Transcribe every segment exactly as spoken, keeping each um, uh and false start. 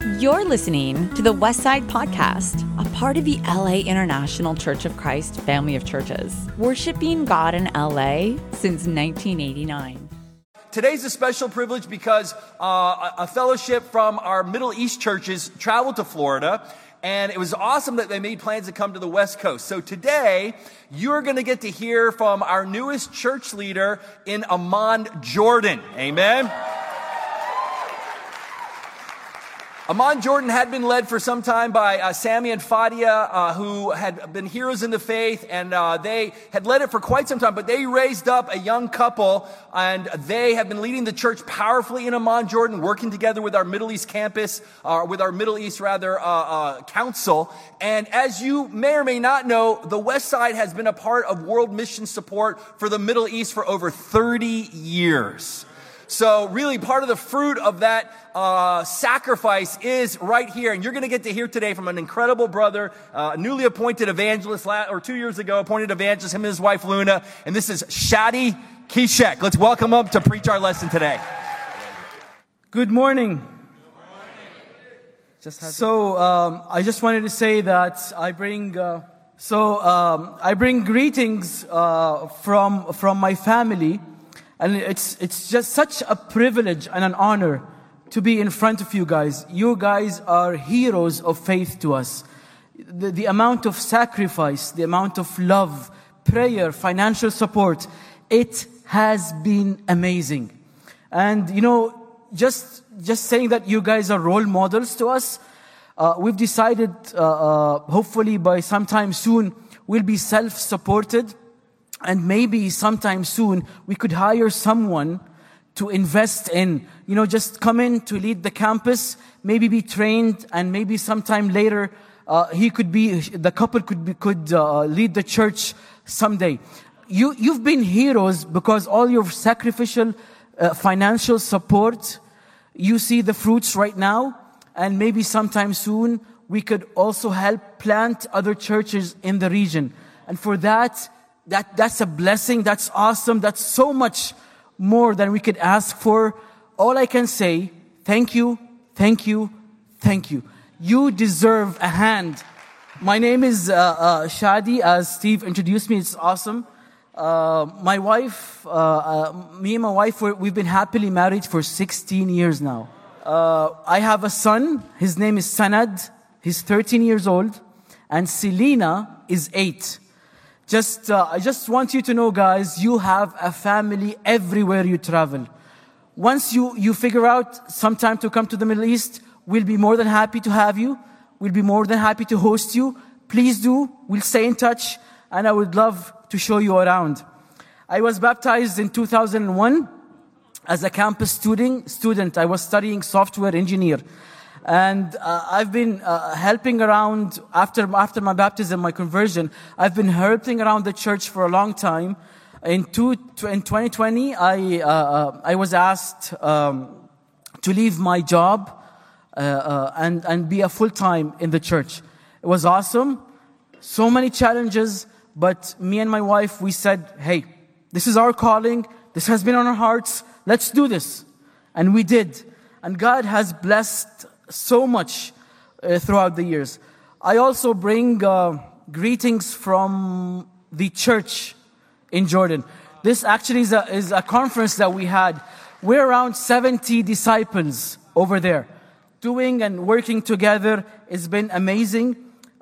You're listening to the Westside Podcast, a part of the L A International Church of Christ family of churches, worshiping God in L A since nineteen eighty-nine. Today's a special privilege because uh, a fellowship from our Middle East churches traveled to Florida, and it was awesome that they made plans to come to the West Coast. So today, you're going to get to hear from our newest church leader in Amman, Jordan. Amen. Amman, Jordan had been led for some time by uh, Sammy and Fadia, uh, who had been heroes in the faith, and uh, they had led it for quite some time, but they raised up a young couple, and they have been leading the church powerfully in Amman, Jordan, working together with our Middle East campus, uh, with our Middle East, rather, uh, uh, council. And as you may or may not know, the West Side has been a part of world mission support for the Middle East for over thirty years. So really part of the fruit of that uh, sacrifice is right here. And you're going to get to hear today from an incredible brother, uh, newly appointed evangelist, or two years ago, appointed evangelist, him and his wife, Luna. And this is Shadi Kishek. Let's welcome him to preach our lesson today. Good morning. Just so um, I just wanted to say that I bring uh, so um, I bring greetings uh, from from my family. And it's it's just such a privilege and an honor to be in front of you guys. You guys are heroes of faith to us. The, the amount of sacrifice, the amount of love, prayer, financial support, it has been amazing. And, you know, just just saying that you guys are role models to us, uh, we've decided, uh, uh, hopefully by sometime soon, we'll be self-supported. And maybe sometime soon, we could hire someone to invest in, you know, just come in to lead the campus, maybe be trained, and maybe sometime later, uh, he could be, the couple could be, could uh, lead the church someday. You, you've been heroes because all your sacrificial uh, financial support, you see the fruits right now, and maybe sometime soon, we could also help plant other churches in the region. And for that, That, that's a blessing. That's awesome. That's so much more than we could ask for. All I can say, thank you, thank you, thank you. You deserve a hand. My name is uh, uh, Shadi, as Steve introduced me. It's awesome. Uh, my wife, uh, uh, me and my wife, we're, we've been happily married for sixteen years now. Uh, I have a son. His name is Sanad. He's thirteen years old. And Selena is eight. Just, uh, I just want you to know, guys, you have a family everywhere you travel. Once you, you figure out some time to come to the Middle East, we'll be more than happy to have you. We'll be more than happy to host you. Please do. We'll stay in touch, and I would love to show you around. I was baptized in two thousand one as a campus student. Student, I was studying software engineer. And uh, I've been uh, helping around, after after my baptism, my conversion, I've been helping around the church for a long time. In, two, in twenty twenty, I uh, I was asked um, to leave my job uh, uh, and, and be a full-time in the church. It was awesome. So many challenges, but me and my wife, we said, hey, this is our calling. This has been on our hearts. Let's do this. And we did. And God has blessed so much uh, throughout the years. I also bring uh, greetings from the church in Jordan. This actually is a, is a conference that we had. We're around seventy disciples over there. Doing and working together has been amazing.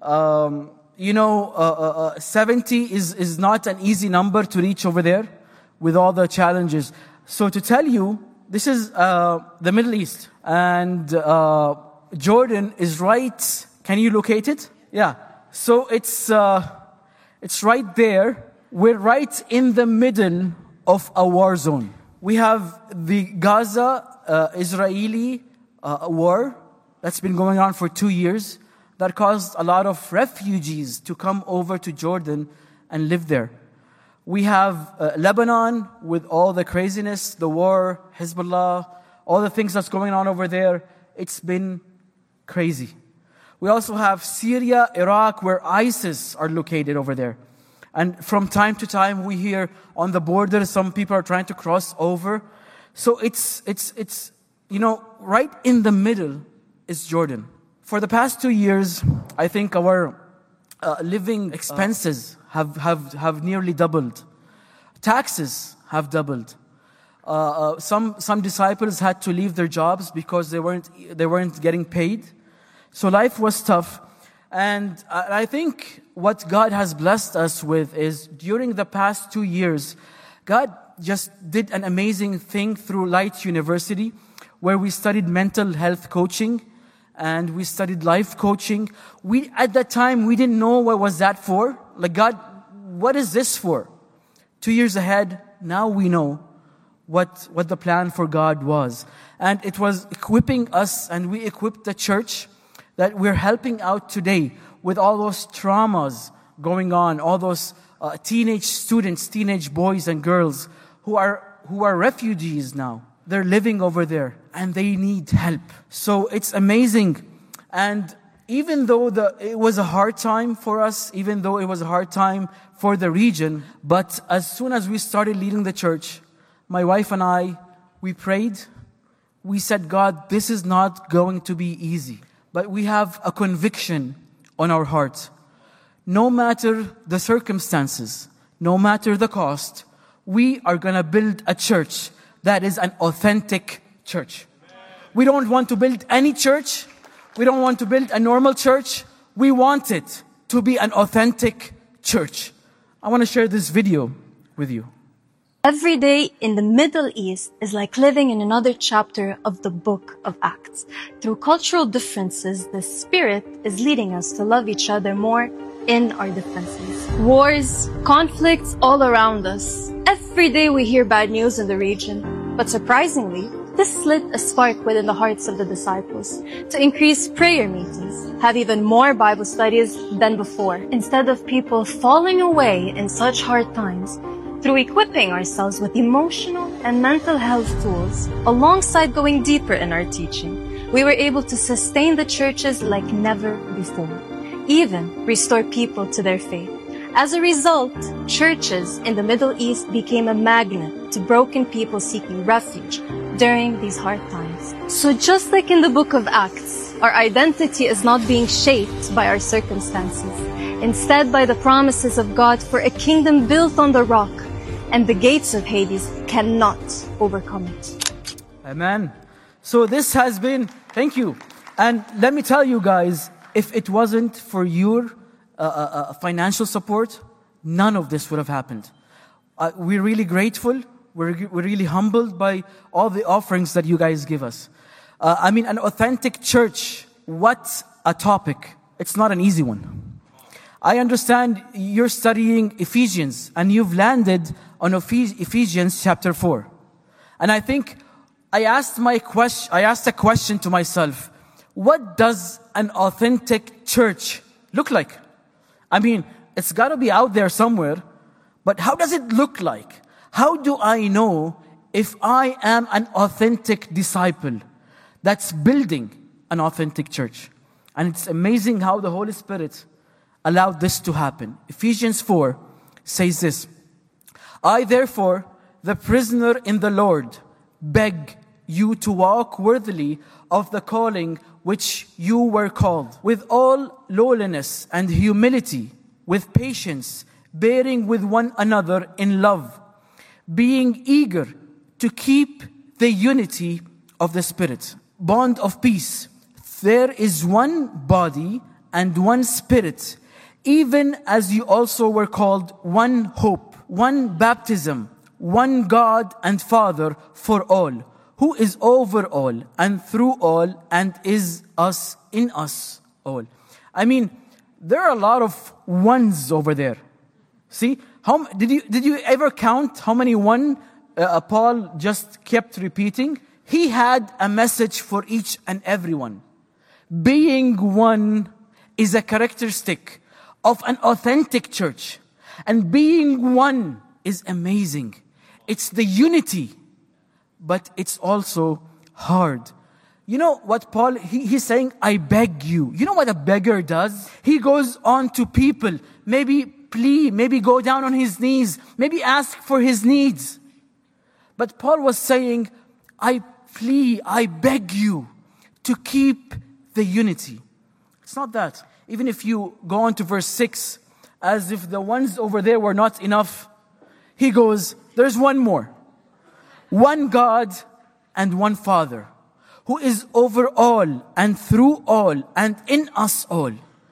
Um, you know, uh, uh, seventy is, is not an easy number to reach over there with all the challenges. So to tell you, this is uh, the Middle East. And uh, Jordan is right. Can you locate it? Yeah. So it's uh, it's right there. We're right in the middle of a war zone. We have the Gaza uh, Israeli uh, war that's been going on for two years that caused a lot of refugees to come over to Jordan and live there. We have uh, Lebanon with all the craziness, the war, Hezbollah, all the things that's going on over there. It's been crazy. We also have Syria, Iraq, where ISIS are located over there. And from time to time, we hear on the border, some people are trying to cross over. So it's, it's, it's, you know, right in the middle is Jordan. For the past two years, I think our uh, living expenses have, have, have nearly doubled. Taxes have doubled. Uh, uh, some some disciples had to leave their jobs because they weren't they weren't getting paid. So life was tough. And I think what God has blessed us with is during the past two years, God just did an amazing thing through Light University, where we studied mental health coaching and we studied life coaching. We, at that time, we didn't know what was that for. Like, God, what is this for? Two years ahead, now we know what, what the plan for God was. And it was equipping us, and we equipped the church that we're helping out today with all those traumas going on, all those uh, teenage students, teenage boys and girls who are who are refugees now. They're living over there and they need help. So it's amazing. And even though the it was a hard time for us, even though it was a hard time for the region, but as soon as we started leading the church, my wife and I, we prayed. We said, God, this is not going to be easy. But we have a conviction on our heart. No matter the circumstances, no matter the cost, we are going to build a church that is an authentic church. We don't want to build any church. We don't want to build a normal church. We want it to be an authentic church. I want to share this video with you. Every day in the Middle East is like living in another chapter of the book of Acts. Through cultural differences, the Spirit is leading us to love each other more in our differences. Wars, conflicts all around us. Every day we hear bad news in the region. But surprisingly, this lit a spark within the hearts of the disciples to increase prayer meetings, have even more Bible studies than before. Instead of people falling away in such hard times, through equipping ourselves with emotional and mental health tools, alongside going deeper in our teaching, we were able to sustain the churches like never before, even restore people to their faith. As a result, churches in the Middle East became a magnet to broken people seeking refuge during these hard times. So just like in the book of Acts, our identity is not being shaped by our circumstances, instead by the promises of God for a kingdom built on the rock, and the gates of Hades cannot overcome it. Amen. So this has been, thank you. And let me tell you guys, if it wasn't for your uh, uh, financial support, none of this would have happened. Uh, we're really grateful. We're, we're really humbled by all the offerings that you guys give us. Uh, I mean, an authentic church, what a topic. It's not an easy one. I understand you're studying Ephesians and you've landed on Ephesians chapter four. And I think I asked my question, I asked a question to myself. What does an authentic church look like? I mean, it's got to be out there somewhere, but how does it look like? How do I know if I am an authentic disciple that's building an authentic church? And it's amazing how the Holy Spirit allowed this to happen. Ephesians four says this, I therefore, the prisoner in the Lord, beg you to walk worthily of the calling which you were called, with all lowliness and humility, with patience, bearing with one another in love, being eager to keep the unity of the Spirit. Bond of peace. There is one body and one Spirit, even as you also were called one hope, one baptism, one God and Father for all, who is over all and through all and is us in us all. I mean, there are a lot of ones over there. See, how did you did you ever count how many one uh, Paul just kept repeating? He had a message for each and every one. Being one is a characteristic of an authentic church. And being one is amazing. It's the unity, but it's also hard. You know what Paul, he, he's saying, I beg you. You know what a beggar does? He goes on to people, maybe plea, maybe go down on his knees, maybe ask for his needs. But Paul was saying, I plea, I beg you to keep the unity. It's not that. Even if you go on to verse six, as if the ones over there were not enough, he goes, there's one more. One God and one Father, who is over all and through all and in us all.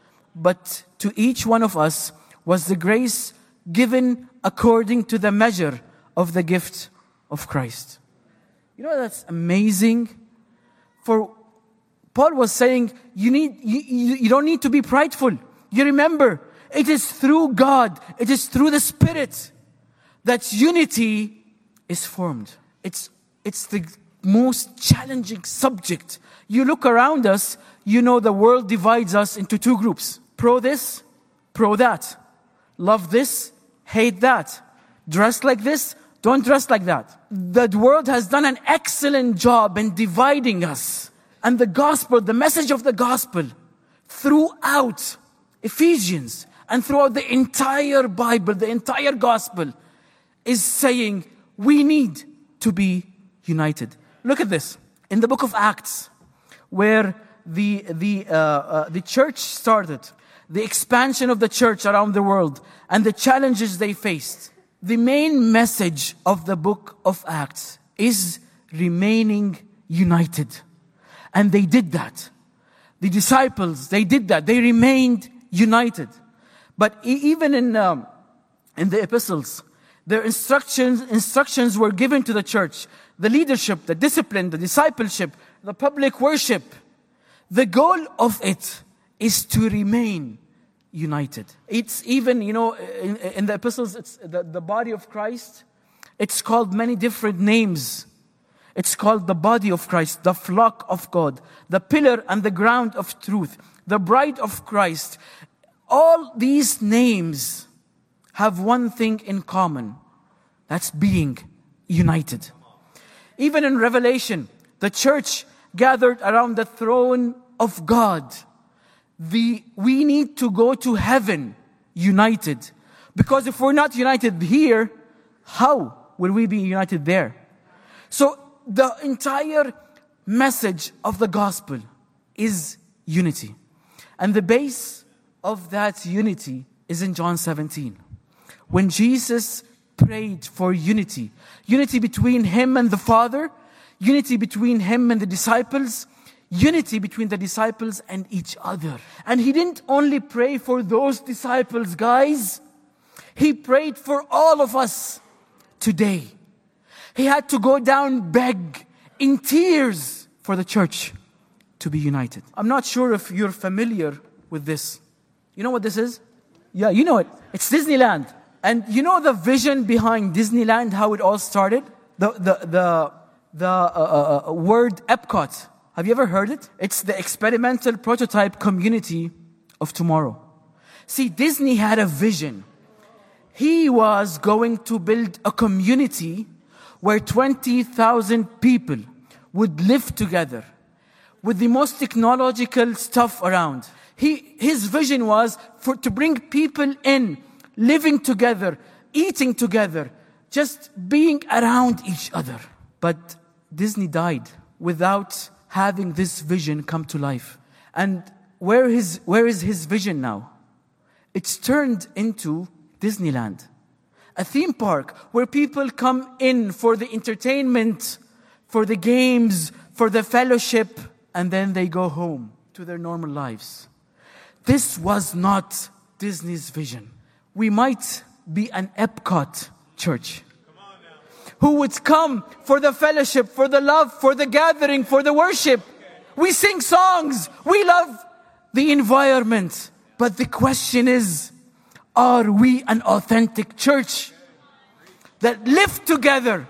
But to each one of us was the grace given according to the measure of the gift of Christ. You know, that's amazing. For Paul was saying, you need, you, you, you don't need to be prideful. You remember, it is through God, it is through the Spirit that unity is formed. It's, it's the most challenging subject. You look around us, you know the world divides us into two groups. Pro this, pro that. Love this, hate that. Dress like this, don't dress like that. The world has done an excellent job in dividing us. And the gospel, the message of the gospel, throughout Ephesians and throughout the entire Bible, the entire gospel, is saying we need to be united. Look at this. In the book of Acts, where the, the, uh, uh, the church started, the expansion of the church around the world, and the challenges they faced, the main message of the book of Acts is remaining united. And they did that. The disciples, they did that. They remained united. But e- even in, um, in the epistles, their instructions, instructions were given to the church. The leadership, the discipline, the discipleship, the public worship. The goal of it is to remain united. It's even, you know, in, in the epistles, it's the, the body of Christ. It's called many different names. It's called the body of Christ, the flock of God, the pillar and the ground of truth, the bride of Christ. All these names have one thing in common. That's being united. Even in Revelation, the church gathered around the throne of God. The, we need to go to heaven united. Because if we're not united here, how will we be united there? So the entire message of the gospel is unity. And the base of that unity is in John seventeen. When Jesus prayed for unity, unity between him and the Father, unity between him and the disciples, unity between the disciples and each other. And he didn't only pray for those disciples, guys. He prayed for all of us today. He had to go down, beg in tears for the church to be united. I'm not sure if you're familiar with this. You know what this is? Yeah, you know it. It's Disneyland. And you know the vision behind Disneyland, how it all started? The, the, the, the uh, uh, word Epcot. Have you ever heard it? It's the experimental prototype community of tomorrow. See, Disney had a vision. He was going to build a community where twenty thousand people would live together with the most technological stuff around. He, his vision was for to bring people in, living together, eating together, just being around each other. But Disney died without having this vision come to life. And where is, where is his vision now? It's turned into Disneyland. A theme park where people come in for the entertainment, for the games, for the fellowship, and then they go home to their normal lives. This was not Disney's vision. We might be an Epcot church who would come for the fellowship, for the love, for the gathering, for the worship. We sing songs. We love the environment. But the question is, are we an authentic church that live together,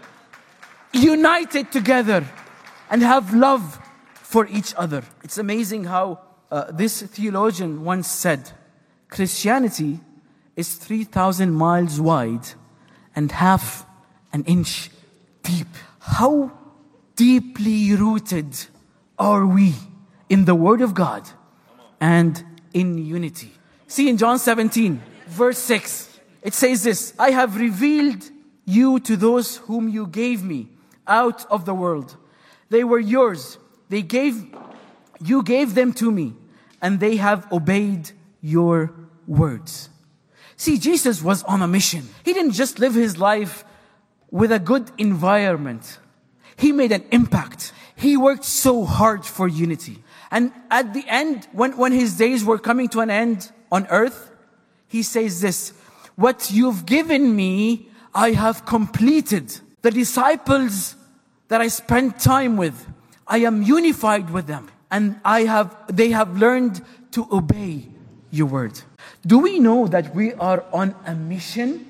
united together, and have love for each other? It's amazing how uh, this theologian once said, Christianity is three thousand miles wide and half an inch deep. How deeply rooted are we in the Word of God and in unity? See, in John seventeen, verse six, it says this, I have revealed you to those whom you gave me out of the world. They were yours. They gave You gave them to me, and they have obeyed your words. See, Jesus was on a mission. He didn't just live his life with a good environment. He made an impact. He worked so hard for unity. And at the end, when, when his days were coming to an end on earth, he says this, what you've given me, I have completed. The disciples that I spent time with, I am unified with them. And I have, they have learned to obey your word. Do we know that we are on a mission?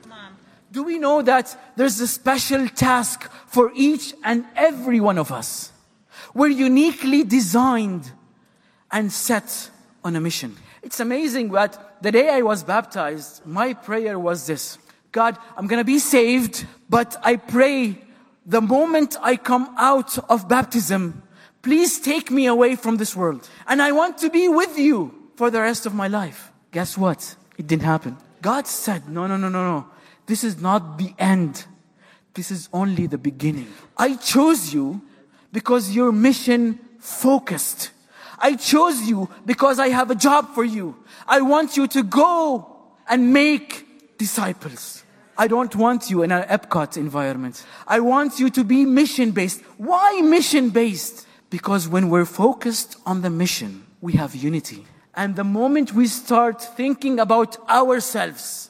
Do we know that there's a special task for each and every one of us? We're uniquely designed and set on a mission. It's amazing that the day I was baptized, my prayer was this. God, I'm going to be saved, but I pray the moment I come out of baptism, please take me away from this world. And I want to be with you for the rest of my life. Guess what? It didn't happen. God said, no, no, no, no, no. This is not the end. This is only the beginning. I chose you because you're mission focused. I chose you because I have a job for you. I want you to go and make disciples. I don't want you in an Epcot environment. I want you to be mission-based. Why mission-based? Because when we're focused on the mission, we have unity. And the moment we start thinking about ourselves,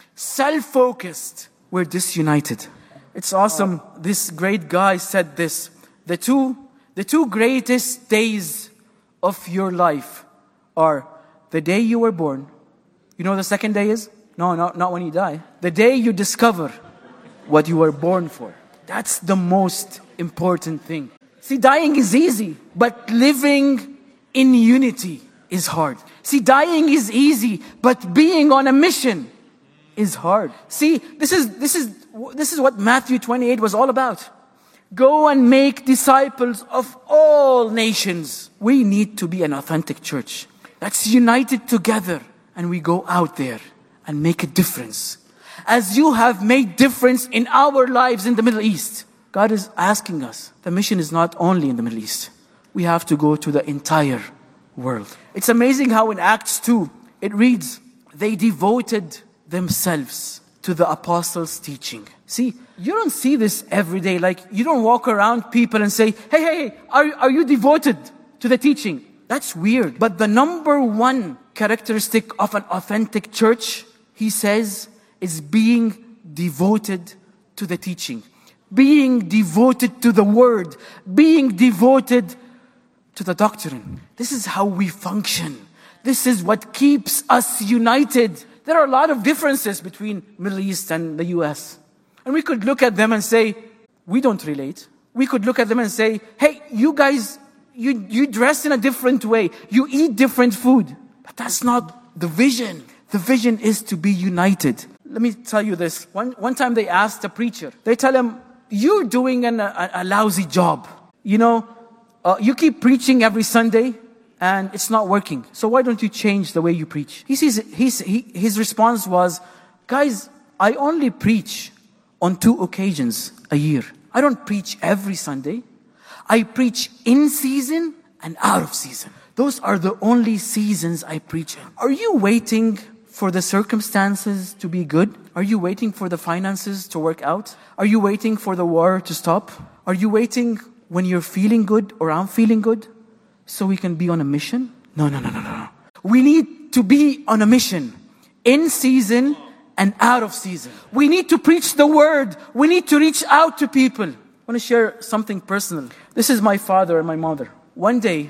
self-focused, we're disunited. It's awesome. This great guy said this. The two, the two greatest days of your life are the day you were born. You know what the second day is? No, not, not when you die. The day you discover what you were born for. That's the most important thing. See, dying is easy, but living in unity is hard. See, dying is easy, but being on a mission is hard. See, this is this is this is what Matthew twenty-eight was all about. Go and make disciples of all nations. We need to be an authentic church that's united together, and we go out there and make a difference. As you have made difference in our lives in the Middle East, God is asking us. The mission is not only in the Middle East. We have to go to the entire world. It's amazing how in Acts two, it reads, they devoted themselves to the apostles' teaching. See, you don't see this every day. Like, you don't walk around people and say, hey, hey, hey, are, are you devoted to the teaching? That's weird. But the number one characteristic of an authentic church, he says, is being devoted to the teaching. Being devoted to the word. Being devoted to the doctrine. This is how we function. This is what keeps us united. There are a lot of differences between Middle East and the U S. And we could look at them and say, we don't relate. We could look at them and say, hey, you guys, you, you dress in a different way. You eat different food. But that's not the vision. The vision is to be united. Let me tell you this. One, one time they asked a preacher, they tell him, you're doing an, a, a lousy job. You know, uh, you keep preaching every Sunday, and it's not working. So why don't you change the way you preach? He says, he's, he, his response was, guys, I only preach on two occasions a year. I don't preach every Sunday. I preach in season and out of season. Those are the only seasons I preach in. Are you waiting for the circumstances to be good? Are you waiting for the finances to work out? Are you waiting for the war to stop? Are you waiting when you're feeling good or I'm feeling good so we can be on a mission? No, no, no, no, no. We need to be on a mission in season and out of season. We need to preach the word. We need to reach out to people. I want to share something personal. This is my father and my mother. One day,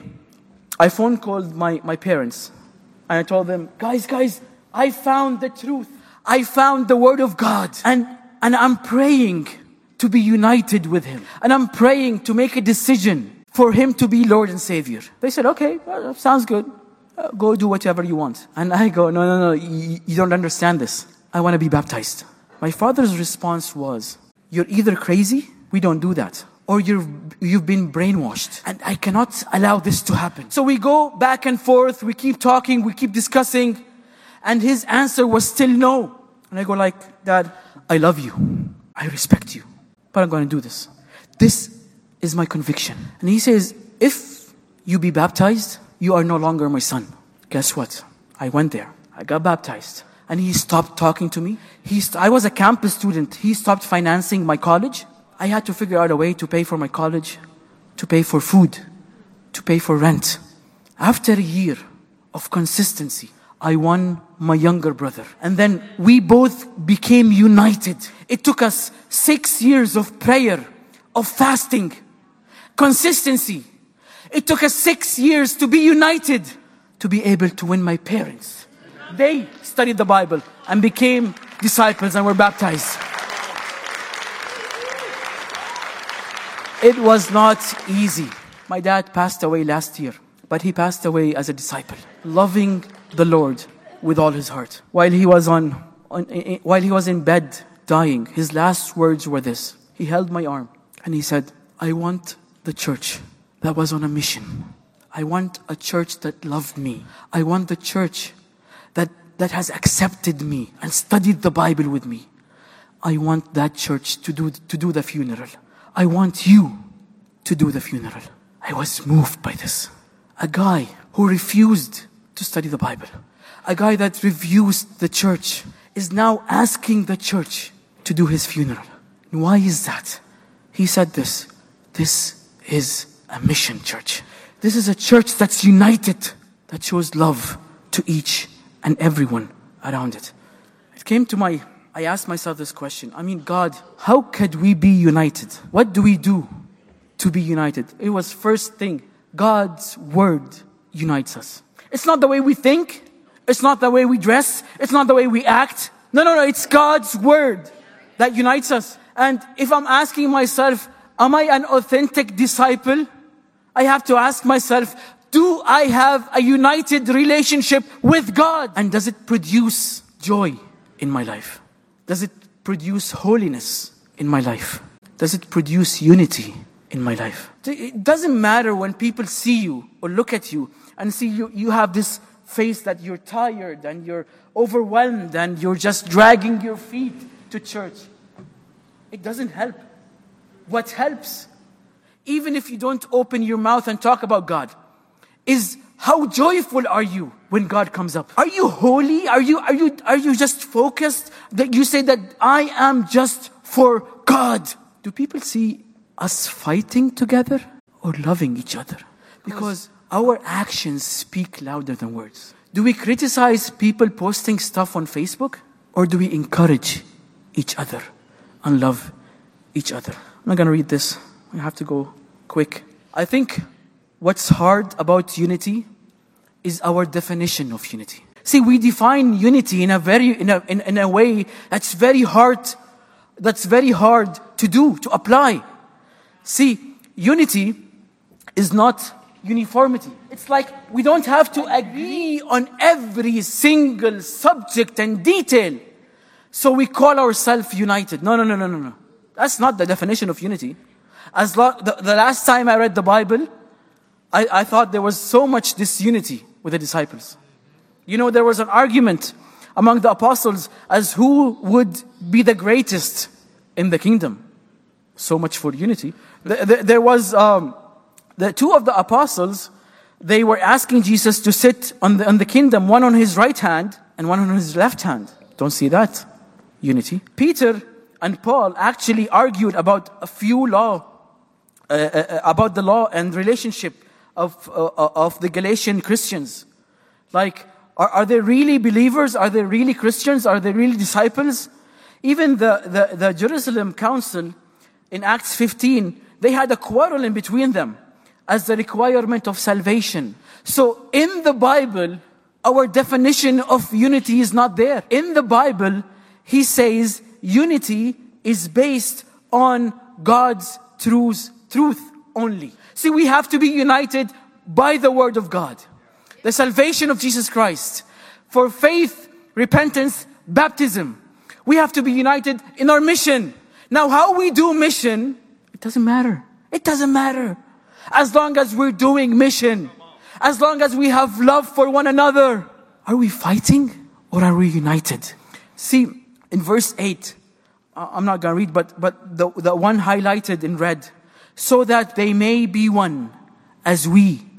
I phone called my, my parents and I told them, guys, guys, I found the truth. I found the word of God. And, and I'm praying to be united with him. And I'm praying to make a decision for him to be Lord and Savior. They said, okay, well, sounds good. Uh, go do whatever you want. And I go, no, no, no, you, you don't understand this. I want to be baptized. My father's response was, you're either crazy, we don't do that, or you're, you've been brainwashed. And I cannot allow this to happen. So we go back and forth, we keep talking, we keep discussing, and his answer was still no. And I go like, Dad, I love you. I respect you. But I'm going to do this. This is my conviction. And he says, if you be baptized, you are no longer my son. Guess what? I went there. I got baptized. And he stopped talking to me. He st- I was a campus student. He stopped financing my college. I had to figure out a way to pay for my college, to pay for food, to pay for rent. After a year of consistency, I won my younger brother. And then we both became united. It took us six years of prayer, of fasting, consistency. It took us six years to be united, to be able to win my parents. They studied the Bible and became disciples and were baptized. It was not easy. My dad passed away last year, but he passed away as a disciple, loving the Lord with all his heart. While he was on, on while he was in bed dying, his last words were this. He held my arm and he said, I want the church that was on a mission. I want a church that loved me. I want the church that, that has accepted me and studied the Bible with me. I want that church to do, to do the funeral. I want you to do the funeral. I was moved by this. A guy who refused to study the Bible, a guy that refused the church, is now asking the church to do his funeral. And why is that? He said this, this is a mission church. This is a church that's united, that shows love to each and everyone around it. It came to my, I asked myself this question. I mean, God, how could we be united? What do we do to be united? It was first thing, God's word unites us. It's not the way we think. It's not the way we dress. It's not the way we act. No, no, no. It's God's word that unites us. And if I'm asking myself, am I an authentic disciple? I have to ask myself, do I have a united relationship with God? And does it produce joy in my life? Does it produce holiness in my life? Does it produce unity in my life? It doesn't matter when people see you or look at you and see you, you have this face that you're tired and you're overwhelmed and you're just dragging your feet to church. It doesn't help. What helps, even if you don't open your mouth and talk about God, is how joyful are you when God comes up? Are you holy? Are you, are you, are you just focused? That you say that I am just for God. Do people see us fighting together or loving each other? Because our actions speak louder than words. Do we criticize people posting stuff on Facebook? Or do we encourage each other and love each other? I'm not going to read this. I have to go quick. I think what's hard about unity is our definition of unity. See, we define unity in a very, in a, in, in a way that's very hard, that's very hard to do, to apply. See, unity is not uniformity. It's like we don't have to agree on every single subject and detail. So we call ourselves united. No, no, no, no, no, no. That's not the definition of unity. As lo- the, the last time I read the Bible, I, I thought there was so much disunity with the disciples. You know, there was an argument among the apostles as who would be the greatest in the kingdom. So much for unity. There, there was um, the two of the apostles. They were asking Jesus to sit on the on the kingdom, one on his right hand and one on his left hand. Don't see that unity. Peter and Paul actually argued about a few law, uh, uh, about the law and relationship of uh, of the Galatian Christians. Like, are, are they really believers? Are they really Christians? Are they really disciples? Even the, the, the Jerusalem Council in Acts fifteen, they had a quarrel in between them as the requirement of salvation. So in the Bible, our definition of unity is not there. In the Bible, he says unity is based on God's truth, truth only. See, we have to be united by the word of God. The salvation of Jesus Christ. For faith, repentance, baptism. We have to be united in our mission. Now, how we do mission, it doesn't matter. It doesn't matter. As long as we're doing mission. As long as we have love for one another. Are we fighting or are we united? See, in verse eight, I'm not going to read, but, but the, the one highlighted in red. So that they may be one, as we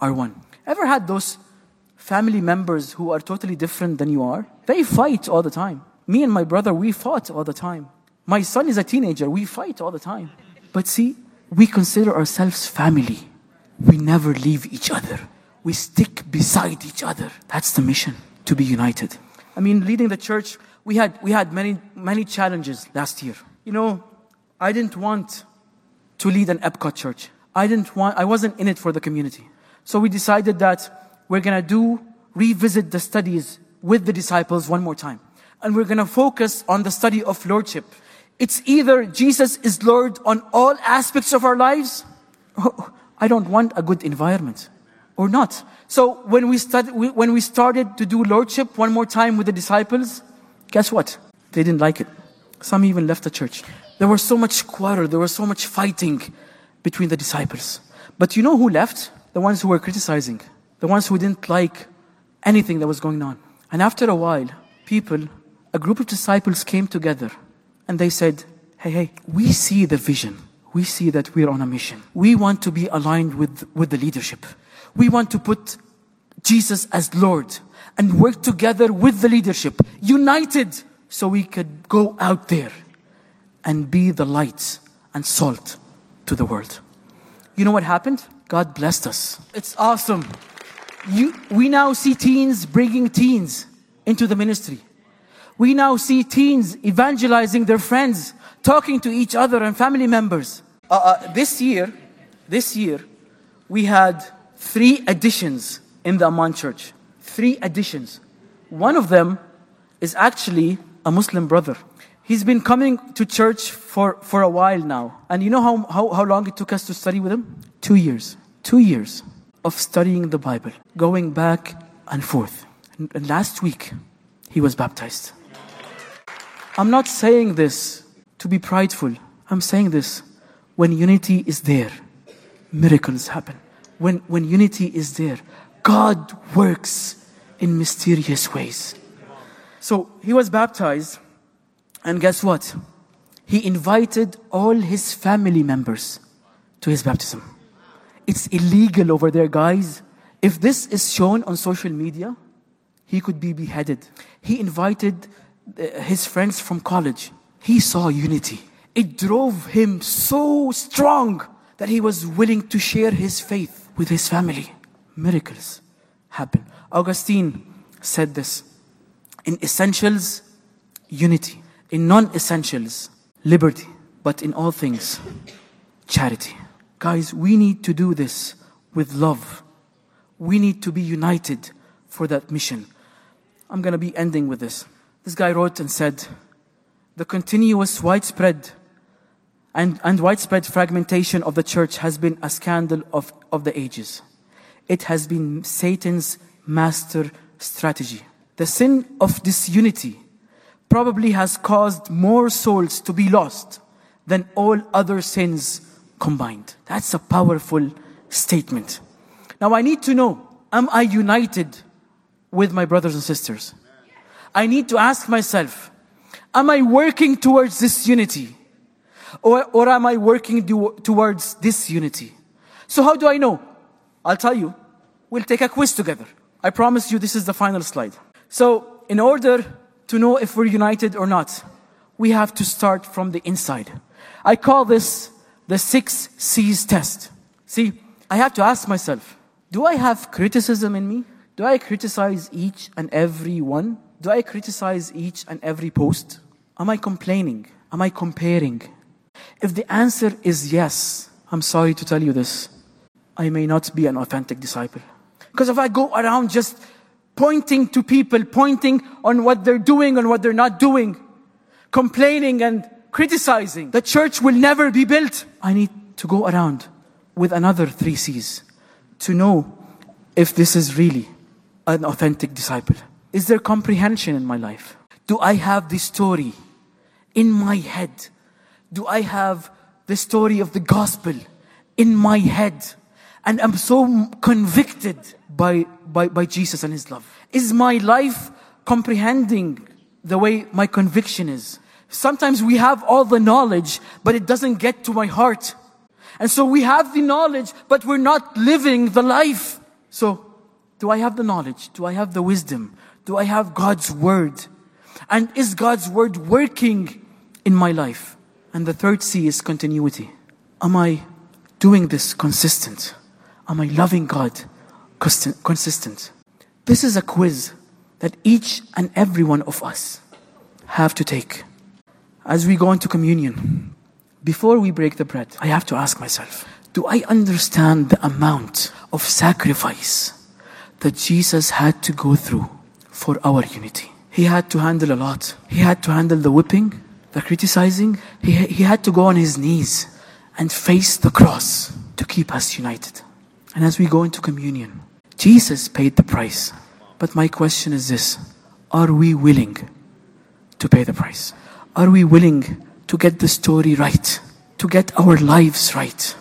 are one. Ever had those family members who are totally different than you are? They fight all the time. Me and my brother, we fought all the time. My son is a teenager, we fight all the time. But see, we consider ourselves family. We never leave each other. We stick beside each other. That's the mission, to be united. I mean, leading the church, we had we had many, many challenges last year. You know, I didn't want to lead an Epcot church. I didn't want, I wasn't in it for the community. So we decided that we're going to do, revisit the studies with the disciples one more time. And we're going to focus on the study of Lordship. It's either Jesus is Lord on all aspects of our lives. Oh, I don't want a good environment. Or not. So when we, started, when we started to do Lordship one more time with the disciples, guess what? They didn't like it. Some even left the church. There was so much quarrel, there was so much fighting between the disciples. But you know who left? The ones who were criticizing. The ones who didn't like anything that was going on. And after a while, people, a group of disciples came together and they said, hey, hey, we see the vision. We see that we're on a mission. We want to be aligned with, with the leadership. We want to put Jesus as Lord and work together with the leadership, united, so we could go out there and be the light and salt to the world. You know what happened? God blessed us. It's awesome. You, we now see teens bringing teens into the ministry. We now see teens evangelizing their friends, talking to each other and family members. Uh, uh, this year, this year, we had three additions in the Amman church. Three additions. One of them is actually a Muslim brother. He's been coming to church for, for a while now. And you know how, how, how long it took us to study with him? Two years. Two years of studying the Bible, going back and forth. And, and last week, he was baptized. I'm not saying this to be prideful. I'm saying this. When unity is there, miracles happen. When, when unity is there, God works in mysterious ways. So he was baptized, and guess what? He invited all his family members to his baptism. It's illegal over there, guys. If this is shown on social media, he could be beheaded. He invited his friends from college. He saw unity. It drove him so strong that he was willing to share his faith with his family. Miracles happen. Augustine said this. In essentials, unity. In non-essentials, liberty. But in all things, charity. Guys, we need to do this with love. We need to be united for that mission. I'm going to be ending with this. This guy wrote and said, the continuous widespread and, and widespread fragmentation of the church has been a scandal of, of the ages. It has been Satan's master strategy. The sin of disunity probably has caused more souls to be lost than all other sins combined. That's a powerful statement. Now I need to know, am I united with my brothers and sisters? I need to ask myself, am I working towards this unity? Or, or am I working do, towards disunity? So how do I know? I'll tell you. We'll take a quiz together. I promise you this is the final slide. So in order to know if we're united or not, we have to start from the inside. I call this the six C's test. See, I have to ask myself, do I have criticism in me? Do I criticize each and every one? Do I criticize each and every post? Am I complaining? Am I comparing? If the answer is yes, I'm sorry to tell you this, I may not be an authentic disciple. Because if I go around just pointing to people, pointing on what they're doing and what they're not doing, complaining and criticizing, the church will never be built. I need to go around with another three C's to know if this is really an authentic disciple. Is there comprehension in my life? Do I have the story in my head? Do I have the story of the gospel in my head? And I'm so convicted by, by, by Jesus and His love. Is my life comprehending the way my conviction is? Sometimes we have all the knowledge, but it doesn't get to my heart. And so we have the knowledge, but we're not living the life. So, do I have the knowledge? Do I have the wisdom? Do I have God's word? And is God's word working in my life? And the third C is continuity. Am I doing this consistent? Am I loving God consistent? This is a quiz that each and every one of us have to take. As we go into communion, before we break the bread, I have to ask myself, do I understand the amount of sacrifice that Jesus had to go through for our unity? He had to handle a lot. He had to handle the whipping, the criticizing. He, he had to go on his knees and face the cross to keep us united. And as we go into communion, Jesus paid the price. But my question is this: are we willing to pay the price? Are we willing to get the story right, to get our lives right,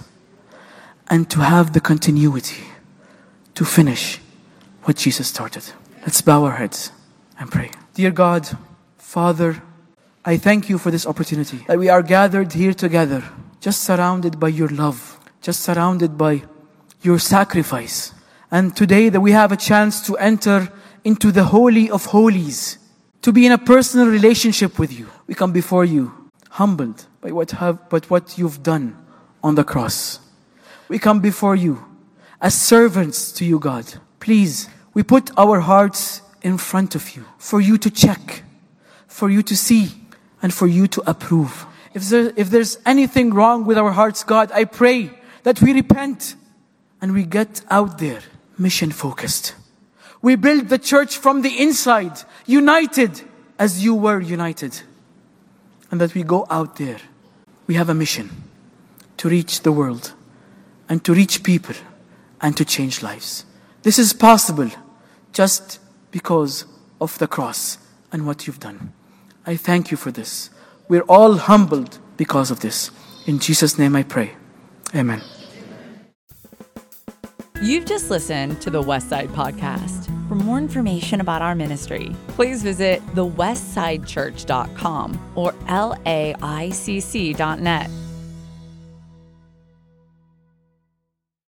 and to have the continuity to finish what Jesus started? Let's bow our heads and pray. Dear God, Father, I thank you for this opportunity that we are gathered here together, just surrounded by your love, just surrounded by your sacrifice. And today that we have a chance to enter into the Holy of Holies, to be in a personal relationship with you. We come before you humbled by what have, but what you've done on the cross. We come before you as servants to you, God. Please, we put our hearts in front of you for you to check, for you to see, and for you to approve. If, there, if there's anything wrong with our hearts, God, I pray that we repent and we get out there mission focused. We build the church from the inside, united as you were united. And that we go out there. We have a mission to reach the world and to reach people and to change lives. This is possible just because of the cross and what you've done. I thank you for this. We're all humbled because of this. In Jesus' name I pray. Amen. You've just listened to the Westside Podcast. For more information about our ministry, please visit the westside church dot com or L A I C C dot net.